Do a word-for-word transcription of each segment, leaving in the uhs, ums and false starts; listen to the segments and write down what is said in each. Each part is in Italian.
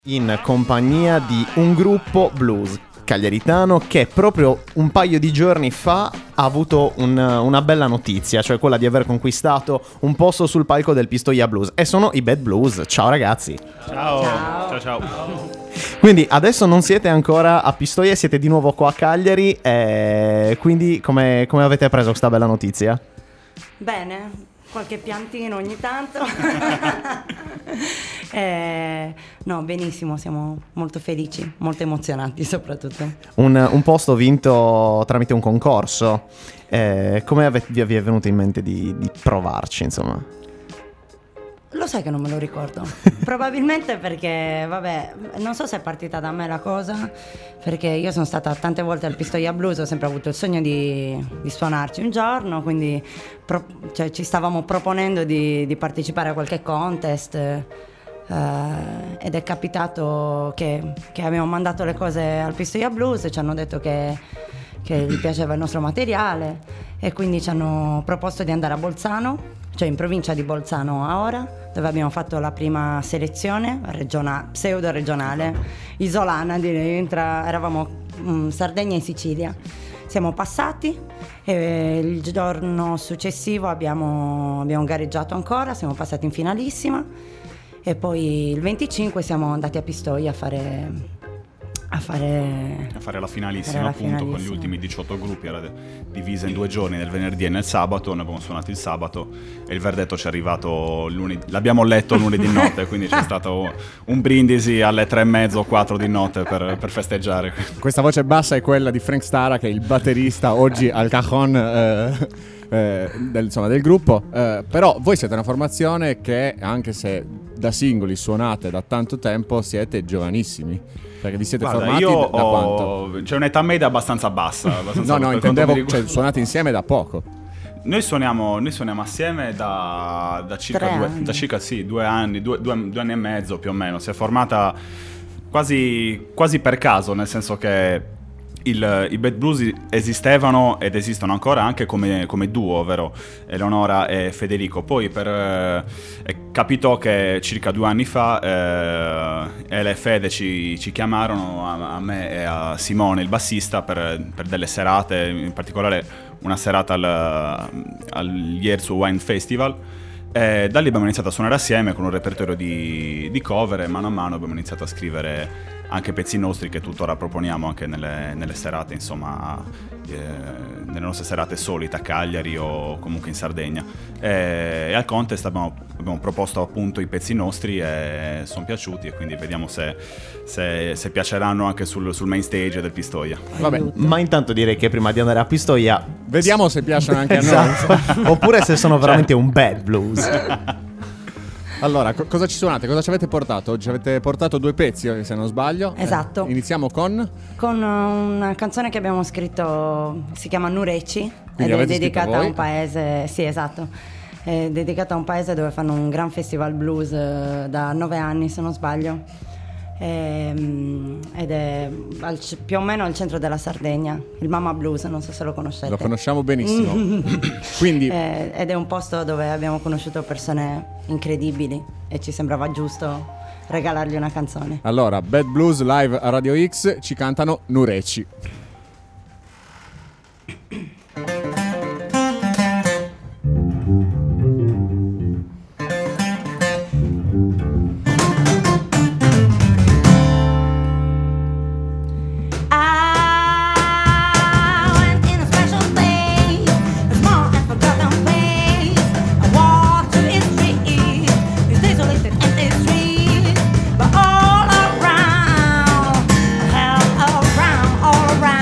in compagnia di un gruppo blues cagliaritano che proprio un paio di giorni fa ha avuto un, una bella notizia, cioè quella di aver conquistato un posto sul palco del Pistoia Blues, e sono i Bad Blues. Ciao ragazzi. Ciao. Ciao, ciao. ciao. Quindi adesso non siete ancora a Pistoia, siete di nuovo qua a Cagliari, e quindi come, come avete preso questa bella notizia? Bene. Qualche piantino ogni tanto. eh, no, benissimo, siamo molto felici, molto emozionanti soprattutto. Un, un posto vinto tramite un concorso. Eh, come ave- vi è venuto in mente di, di provarci, insomma? Lo sai che non me lo ricordo. Probabilmente perché, vabbè, non so se è partita da me la cosa, perché io sono stata tante volte al Pistoia Blues, ho sempre avuto il sogno di, di suonarci un giorno, quindi pro, cioè, ci stavamo proponendo di, di partecipare a qualche contest, eh, ed è capitato che, che abbiamo mandato le cose al Pistoia Blues e ci hanno detto che, che gli piaceva il nostro materiale, e quindi ci hanno proposto di andare a Bolzano, cioè in provincia di Bolzano a Ora, dove abbiamo fatto la prima selezione regionale, pseudo regionale, isolana direi, tra, eravamo um, Sardegna e Sicilia. Siamo passati e il giorno successivo abbiamo, abbiamo gareggiato ancora, siamo passati in finalissima, e poi il venticinque siamo andati a Pistoia a fare... A fare, a fare la finalissima, la appunto, finalissima. con gli ultimi diciotto gruppi, era divisa in due giorni, nel venerdì e nel sabato. Noi abbiamo suonato il sabato e il verdetto ci è arrivato lunedì, l'abbiamo letto lunedì notte, quindi c'è stato un brindisi alle tre e mezzo, quattro di notte per, per festeggiare. Questa voce bassa è quella di Frank Stara, che è il batterista oggi al cajon eh, eh, del, insomma, del gruppo, eh, però voi siete una formazione che, anche se da singoli suonate da tanto tempo, siete giovanissimi. Perché vi siete Guarda, formati io da ho... quanto? C'è un'età media abbastanza bassa. Abbastanza no, no, per intendevo, rigu- cioè, suonate insieme da poco. Noi suoniamo, noi suoniamo assieme da, da circa, Tre due, anni. da circa sì, due anni, due, due, due anni e mezzo più o meno. Si è formata quasi, quasi per caso, nel senso che il, i Bad Blues esistevano ed esistono ancora anche come, come duo, ovvero Eleonora e Federico. Poi per, eh, capitò che circa due anni fa eh, Ele e Fede ci, ci chiamarono a, a me e a Simone, il bassista, per, per delle serate, in particolare una serata al, al Jerzu Wine Festival. E da lì abbiamo iniziato a suonare assieme con un repertorio di, di cover, e mano a mano abbiamo iniziato a scrivere anche pezzi nostri che tuttora proponiamo anche nelle, nelle serate, insomma, eh, nelle nostre serate solite a Cagliari o comunque in Sardegna. E, e al contest abbiamo, abbiamo proposto appunto i pezzi nostri e sono piaciuti, e quindi vediamo se, se, se piaceranno anche sul, sul main stage del Pistoia. Vabbè, ma intanto direi che prima di andare a Pistoia Vediamo se piacciono anche a esatto. noi. Oppure se sono veramente un bad blues. Allora, co- cosa ci suonate? Cosa ci avete portato? Ci avete portato due pezzi, se non sbaglio. Esatto. Eh, iniziamo con... Con una canzone che abbiamo scritto, si chiama Nureci, ed è avete dedicata scritto a voi? un paese, sì esatto, è dedicata a un paese dove fanno un gran festival blues eh, da nove anni se non sbaglio. Ehm, ed è al, più o meno al centro della Sardegna, il Mama Blues, non so se lo conoscete. Lo conosciamo benissimo. Quindi... Eh, ed è un posto dove abbiamo conosciuto persone incredibili e ci sembrava giusto regalargli una canzone. Allora, Bad Blues live a Radio X, ci cantano Nureci. All around, all around.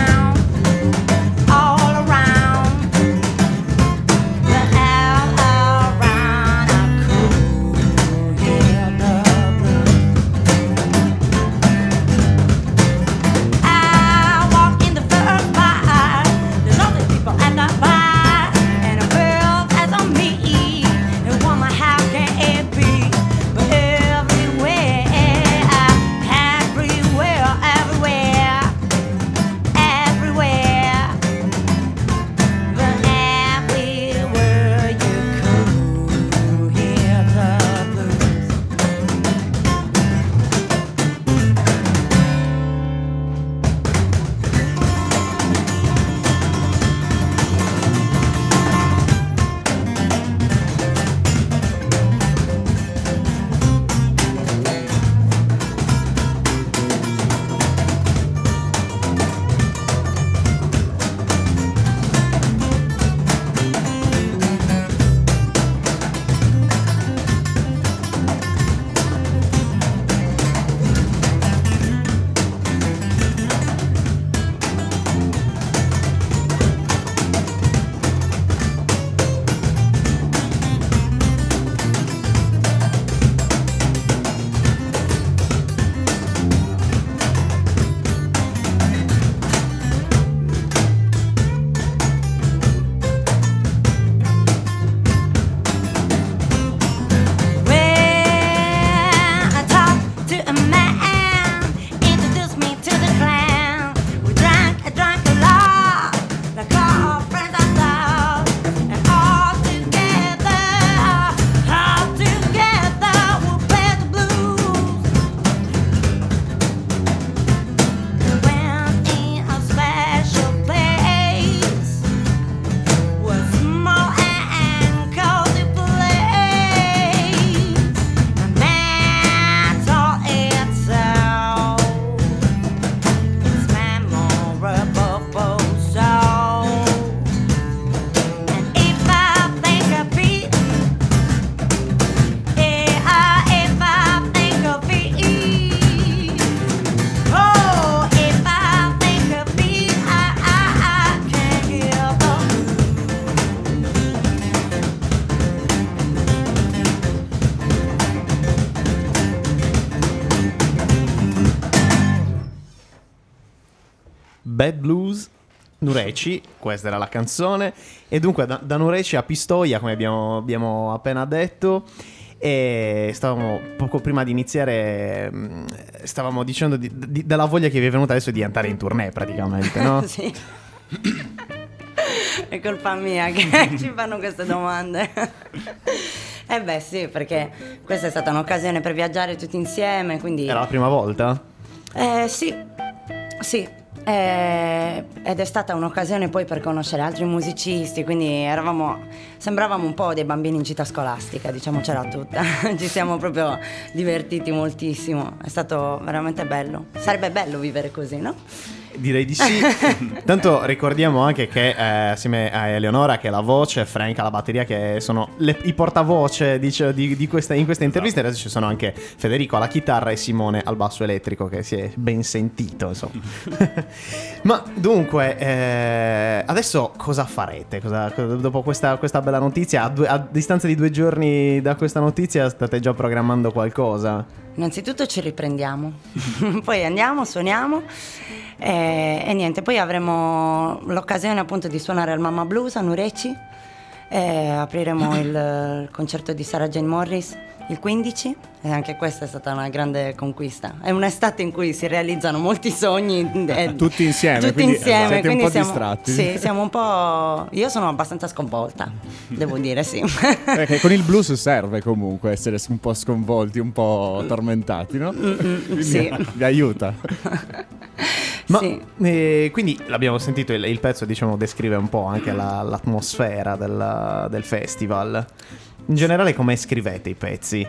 Bad Blues Nureci, questa era la canzone, e dunque da, da Nureci a Pistoia, come abbiamo, abbiamo appena detto. E stavamo, poco prima di iniziare, stavamo dicendo di, di, della voglia che vi è venuta adesso di andare in tournée praticamente, no? Sì. È colpa mia che ci fanno queste domande. Eh beh sì, perché questa è stata un'occasione per viaggiare tutti insieme, quindi... Era la prima volta? Eh sì, sì. Eh, ed è stata un'occasione poi per conoscere altri musicisti, quindi eravamo, sembravamo un po' dei bambini in gita scolastica, diciamocela tutta. Ci siamo proprio divertiti moltissimo, è stato veramente bello. Sarebbe bello vivere così, no? Direi di sì. Tanto ricordiamo anche che eh, assieme a Eleonora, che è la voce, Frank alla batteria, che sono le, i portavoce dice, di, di questa, in questa intervista. Adesso ci sono anche Federico alla chitarra e Simone al basso elettrico, che si è ben sentito, insomma. Ma dunque eh, adesso cosa farete? Cosa, cosa, dopo questa, questa bella notizia, a, due, a distanza di due giorni da questa notizia, state già programmando qualcosa? Innanzitutto ci riprendiamo, poi andiamo, suoniamo e, e niente, poi avremo l'occasione appunto di suonare al Mamma Blues a Nureci, e apriremo il, il concerto di Sarah Jane Morris il quindici, e anche questa è stata una grande conquista. È un'estate in cui si realizzano molti sogni eh, tutti insieme, tutti quindi insieme, siete quindi un po' siamo, distratti. sì, siamo un po'. Io sono abbastanza sconvolta, devo dire, sì. Perché con il blues serve comunque essere un po' sconvolti, un po' tormentati, no? Mm-mm, sì. Vi aiuta. Ma sì. eh, quindi l'abbiamo sentito, il, il pezzo diciamo descrive un po' anche la, l'atmosfera del, del festival. In generale come scrivete i pezzi?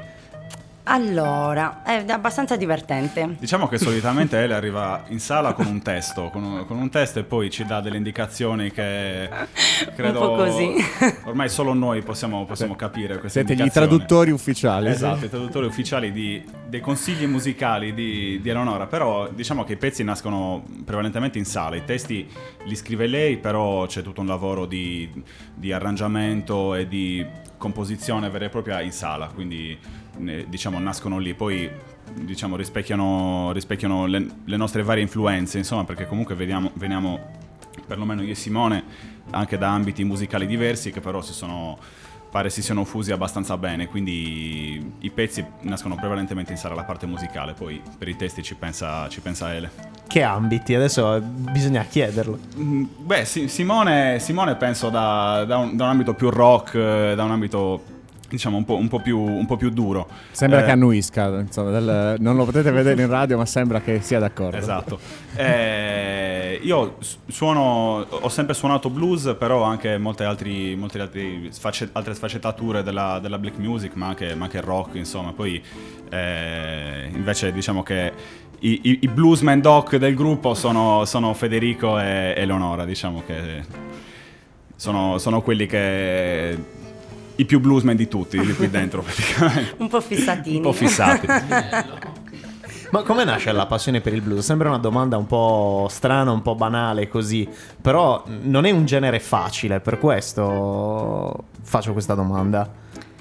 Allora, è abbastanza divertente. Diciamo che solitamente Ele arriva in sala con un testo, con un, con un testo e poi ci dà delle indicazioni che credo un po' così. Ormai solo noi possiamo, possiamo capire queste Siete gli indicazioni. traduttori ufficiali. Esatto, sì. i traduttori ufficiali di, dei consigli musicali di, di Eleonora, però diciamo che i pezzi nascono prevalentemente in sala, i testi li scrive lei, però c'è tutto un lavoro di, di arrangiamento e di composizione vera e propria in sala, quindi eh, diciamo nascono lì, poi diciamo rispecchiano, rispecchiano le, le nostre varie influenze, insomma, perché comunque veniamo, veniamo perlomeno io e Simone anche da ambiti musicali diversi che però si sono pare si siano fusi abbastanza bene, quindi i pezzi nascono prevalentemente in sala, la parte musicale, poi per i testi ci pensa, ci pensa Ele. Che ambiti? Adesso bisogna chiederlo. Mm, Beh, Si- Simone, Simone penso da, da, un, da un ambito più rock, eh, da un ambito diciamo un po', un po' più un po' più duro. Sembra Eh, che annuisca, insomma, del- non lo potete vedere in radio, ma sembra che sia d'accordo. Esatto. Eh, io su- suono, ho sempre suonato blues, però anche molte, altri, molte altri sfacce- altre sfaccettature della, della black music, ma anche, ma anche rock, insomma. Poi eh, invece diciamo che i, i, i bluesman doc del gruppo sono, sono Federico e Eleonora, diciamo che sono, sono quelli che i più bluesman di tutti di qui dentro praticamente. Un po' fissatini. Un po' fissati. Ma come nasce la passione per il blues? Sembra una domanda un po' strana, un po' banale così, però non è un genere facile, per questo faccio questa domanda.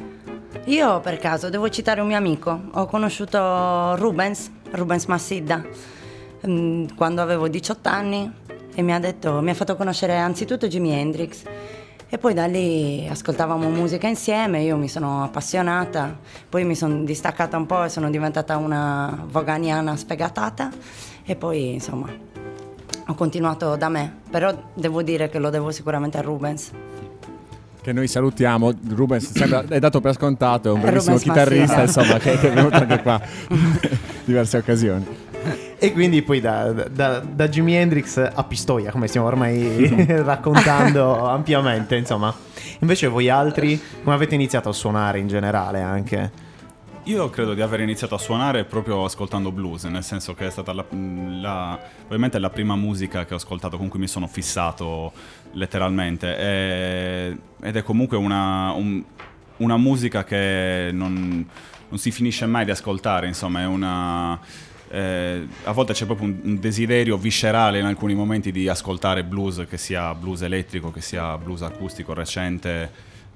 Io per caso devo citare un mio amico, ho conosciuto Rubens, Rubens Massidda, mm, quando avevo diciotto anni e mi ha detto, mi ha fatto conoscere anzitutto Jimi Hendrix e poi da lì ascoltavamo musica insieme, io mi sono appassionata, poi mi sono distaccata un po' e sono diventata una voganiana sfegatata e poi insomma ho continuato da me, però devo dire che lo devo sicuramente a Rubens. Che noi salutiamo. Rubens sembra, è dato per scontato, è un bravissimo Rubens chitarrista, Massida. insomma, che, che è venuto anche qua in diverse occasioni. E quindi poi da, da, da Jimi Hendrix a Pistoia, come stiamo ormai raccontando ampiamente, insomma. Invece voi altri, come avete iniziato a suonare in generale anche? Io credo di aver iniziato a suonare proprio ascoltando blues, nel senso che è stata la, la, ovviamente la prima musica che ho ascoltato, con cui mi sono fissato letteralmente, e, ed è comunque una, un, una musica che non, non si finisce mai di ascoltare, insomma è una... Eh, a volte c'è proprio un, un desiderio viscerale in alcuni momenti di ascoltare blues, che sia blues elettrico, che sia blues acustico recente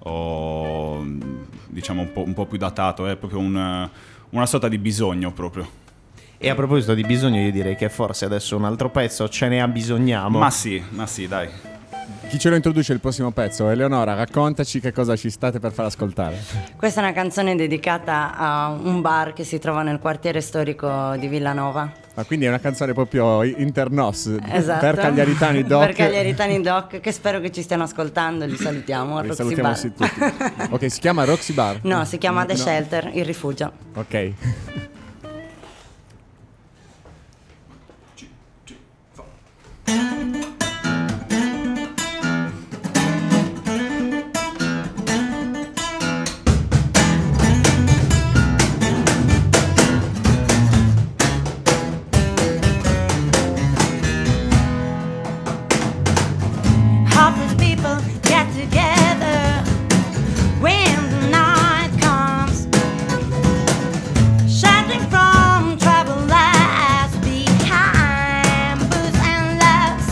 o diciamo un po', un po' più datato, è proprio un, una sorta di bisogno proprio. E a proposito di bisogno, io direi che forse adesso un altro pezzo ce ne abbisogniamo. Ma sì, ma sì, dai. Chi ce lo introduce il prossimo pezzo? Eleonora, raccontaci che cosa ci state per far ascoltare. Questa è una canzone dedicata a un bar che si trova nel quartiere storico di Villanova. Ma quindi è una canzone proprio internos, Esatto. per Cagliaritani Doc. Per Cagliaritani Doc, che spero che ci stiano ascoltando, li salutiamo. Li Roxy salutiamo Bar. sì tutti. Ok, si chiama Roxy Bar? No, si chiama The No. Shelter, il rifugio. Ok. Hopeless people get together when the night comes, shouting from trouble lies behind booze and lust.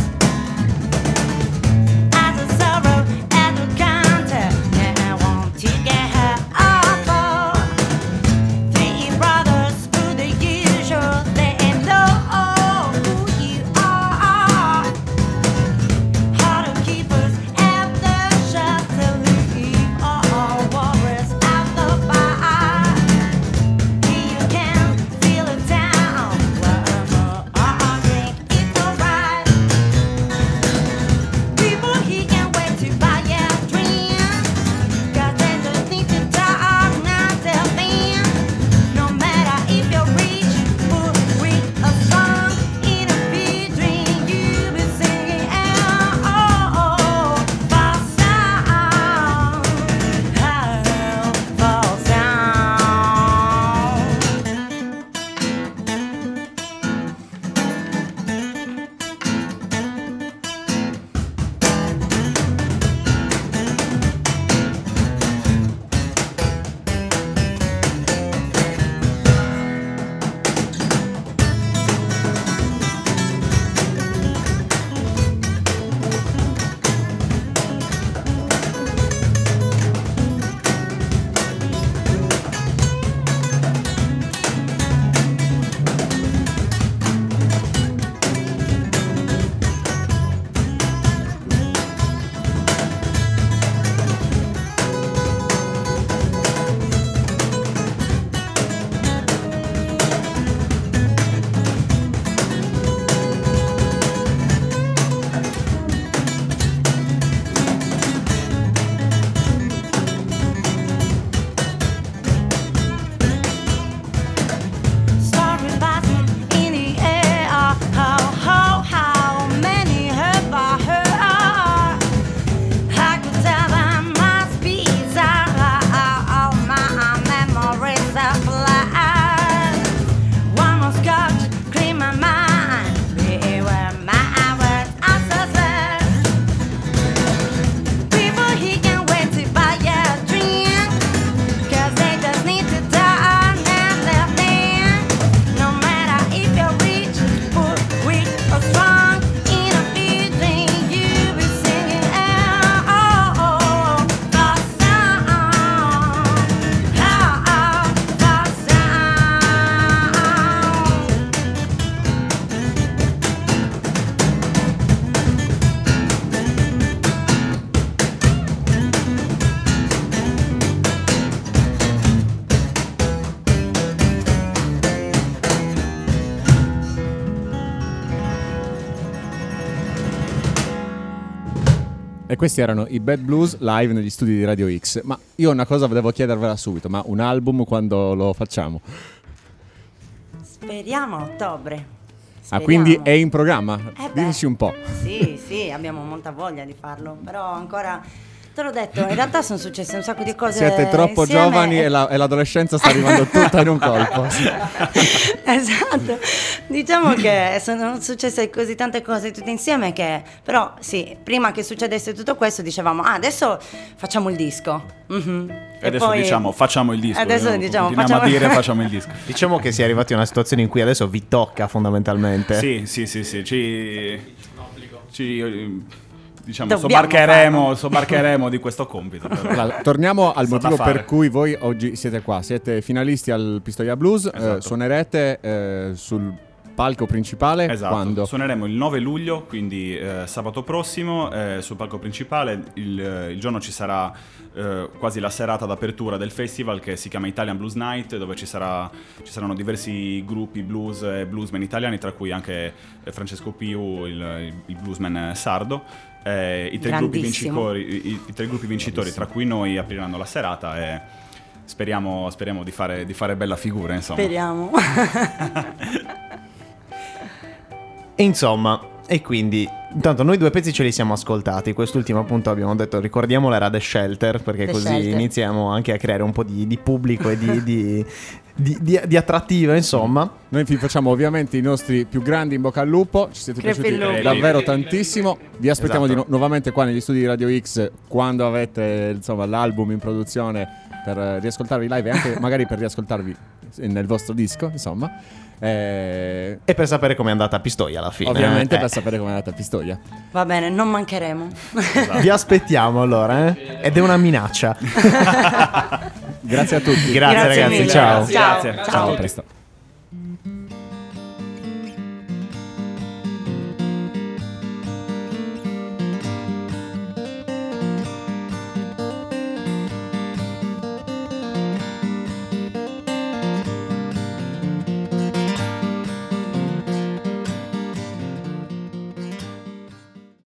As a sorrow at the counter, and I want to get her off. Three brothers do the usual, they know who you are. How to keep us at the shelter, leave all worries at the bar. You can feel it down, one more drink, it's alright. People, he can't wait to buy a drink, 'cause they just need to talk, not their thing. No matter if you're rich or weak or strong, in a big drink you'll be singing oh, oh, oh, false sound, oh, false sound. Starry buzzing in the air. How, how, how many hurt by her? I could tell there must be all my memories are flat. One more scotch, clean my mind. Beware my words are so sad. People, he can't wait to buy a drink, 'cause they just need to talk and their thing. No matter if you're rich, poor, weak or strong, in a big drink you'll be singing oh, oh, oh, false sound, oh, oh, false sound. E questi erano i Bad Blues live negli studi di Radio X. Ma io una cosa volevo chiedervela subito, ma un album quando lo facciamo? Speriamo a ottobre. Ah, Speriamo. quindi è in programma? Eh beh. Dici un po'. Sì, sì, abbiamo molta voglia di farlo, però ancora, te l'ho detto, in realtà sono successe un sacco di cose Siete troppo insieme giovani e, la- e l'adolescenza sta arrivando tutta in un colpo. Esatto, diciamo che sono successe così tante cose tutte insieme che, però sì, prima che succedesse tutto questo dicevamo, ah, adesso facciamo il disco. Mhm. E adesso poi- diciamo facciamo il disco. Adesso eh, diciamo continuiamo facciamo a dire facciamo il disco. Diciamo che si è arrivati a una situazione in cui adesso vi tocca fondamentalmente. Sì, sì, sì, sì, ci, ci diciamo, Dobbiamo sobbarcheremo, farlo. sobbarcheremo di questo compito. però. Allora, torniamo al Sta da motivo fare. per cui voi oggi siete qua. Siete finalisti al Pistoia Blues. Esatto. eh, suonerete eh, sul palco principale Esatto, quando? suoneremo il nove luglio, quindi eh, sabato prossimo, eh, sul palco principale. Il, il giorno ci sarà eh, quasi la serata d'apertura del festival che si chiama Italian Blues Night, dove ci, sarà, ci saranno diversi gruppi blues e bluesmen italiani, tra cui anche eh, Francesco Piu, il, il bluesman sardo. Eh, i, tre gruppi Grandissimo. vincitori, i, i tre gruppi vincitori, tra cui noi, apriranno la serata e speriamo, speriamo di, fare, di fare bella figura, insomma. Speriamo. E insomma, e quindi, intanto noi due pezzi ce li siamo ascoltati. Quest'ultimo appunto abbiamo detto, ricordiamolo, era The Shelter, perché The così Shelter. iniziamo anche a creare un po' di, di pubblico e di, di, di, di, di attrattiva, insomma. Noi vi facciamo ovviamente i nostri più grandi in bocca al lupo. Ci siete Crepi piaciuti il lupo. davvero tantissimo. Vi aspettiamo Esatto. di nu- nuovamente qua negli studi di Radio X quando avete insomma l'album in produzione, per eh, riascoltarvi live e anche magari per riascoltarvi nel vostro disco, insomma. Eh, E per sapere com'è andata a Pistoia alla fine. ovviamente eh. per sapere com'è andata Pistoia. Va bene, non mancheremo. Vi aspettiamo allora, eh? Ed è una minaccia. Grazie a tutti. Grazie, Grazie ragazzi, mille. ciao. Ciao. Grazie. Ciao, a presto.